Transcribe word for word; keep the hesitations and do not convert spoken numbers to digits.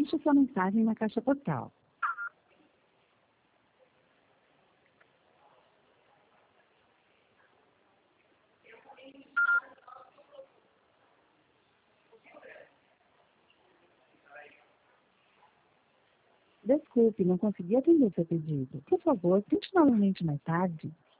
deixe sua mensagem na caixa postal. Desculpe, não consegui atender seu pedido. Por favor, tente novamente mais tarde.